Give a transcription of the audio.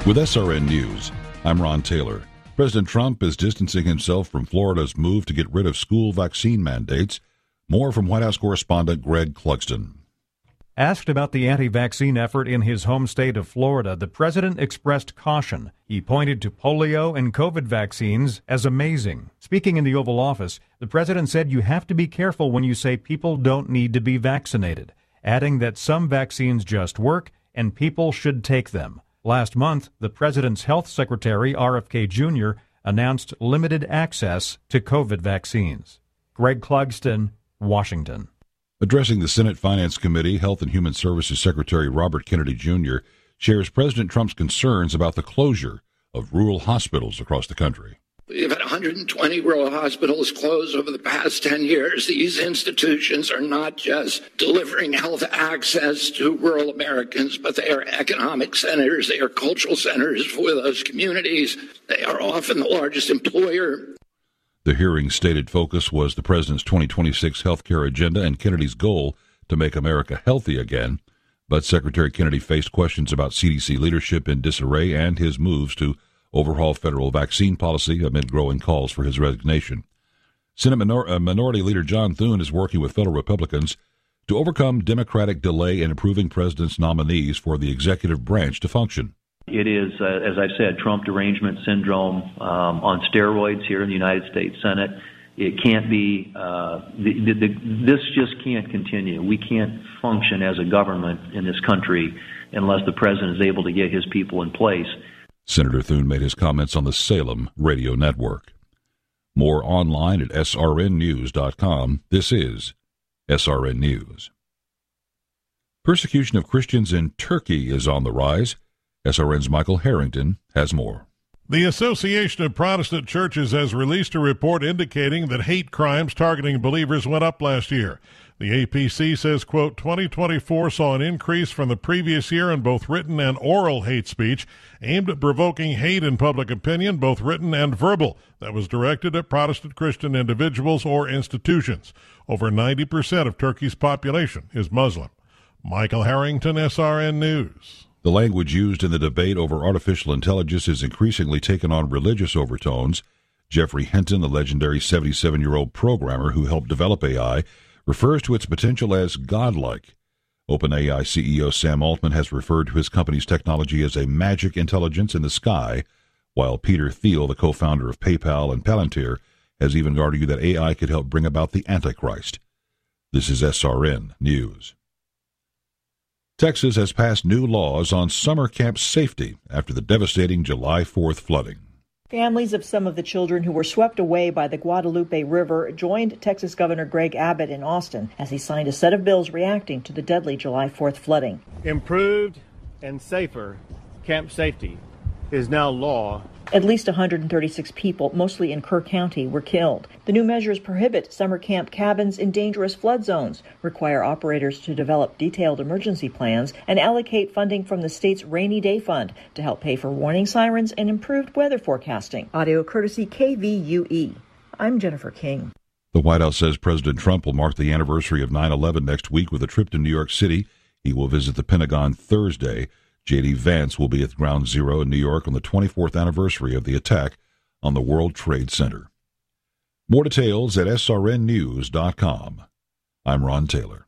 With SRN News, I'm Ron Taylor. President Trump is distancing himself from Florida's move to get rid of school vaccine mandates. More from White House correspondent Greg Clugston. Asked about the anti-vaccine effort in his home state of Florida, the president expressed caution. He pointed to polio and COVID vaccines as amazing. Speaking in the Oval Office, the president said you have to be careful when you say people don't need to be vaccinated, adding that some vaccines just work and people should take them. Last month, the president's health secretary, RFK Jr., announced limited access to COVID vaccines. Greg Clugston, Washington. Addressing the Senate Finance Committee, Health and Human Services Secretary Robert Kennedy Jr. shares President Trump's concerns about the closure of rural hospitals across the country. We've had 120 rural hospitals close over the past 10 years. These institutions are not just delivering health access to rural Americans, but they are economic centers. They are cultural centers for those communities. They are often the largest employer. The hearing's stated focus was the president's 2026 health care agenda and Kennedy's goal to make America healthy again. But Secretary Kennedy faced questions about CDC leadership in disarray and his moves to overhaul federal vaccine policy amid growing calls for his resignation. Senate Minority Leader John Thune is working with fellow Republicans to overcome Democratic delay in approving president's nominees for the executive branch to function. It is, as I said, Trump derangement syndrome on steroids here in the United States Senate. It can't be, this just can't continue. We can't function as a government in this country unless the president is able to get his people in place. Senator Thune made his comments on the Salem Radio Network. More online at srnnews.com. This is SRN News. Persecution of Christians in Turkey is on the rise. SRN's Michael Harrington has more. The Association of Protestant Churches has released a report indicating that hate crimes targeting believers went up last year. The APC says, quote, 2024 saw an increase from the previous year in both written and oral hate speech aimed at provoking hate in public opinion, both written and verbal, that was directed at Protestant Christian individuals or institutions. Over 90% of Turkey's population is Muslim. Michael Harrington, SRN News. The language used in the debate over artificial intelligence is increasingly taken on religious overtones. Jeffrey Hinton, the legendary 77-year-old programmer who helped develop AI, refers to its potential as godlike. OpenAI CEO Sam Altman has referred to his company's technology as a magic intelligence in the sky, while Peter Thiel, the co-founder of PayPal and Palantir, has even argued that AI could help bring about the Antichrist. This is SRN News. Texas has passed new laws on summer camp safety after the devastating July 4th flooding. Families of some of the children who were swept away by the Guadalupe River joined Texas Governor Greg Abbott in Austin as he signed a set of bills reacting to the deadly July 4th flooding. Improved and safer camp safety is now law. At least 136 people, mostly in Kerr County, were killed. The new measures prohibit summer camp cabins in dangerous flood zones, require operators to develop detailed emergency plans, and allocate funding from the state's Rainy Day Fund to help pay for warning sirens and improved weather forecasting. Audio courtesy KVUE. I'm Jennifer King. The White House says President Trump will mark the anniversary of 9/11 next week with a trip to New York City. He will visit the Pentagon Thursday. J.D. Vance will be at Ground Zero in New York on the 24th anniversary of the attack on the World Trade Center. More details at srnnews.com. I'm Ron Taylor.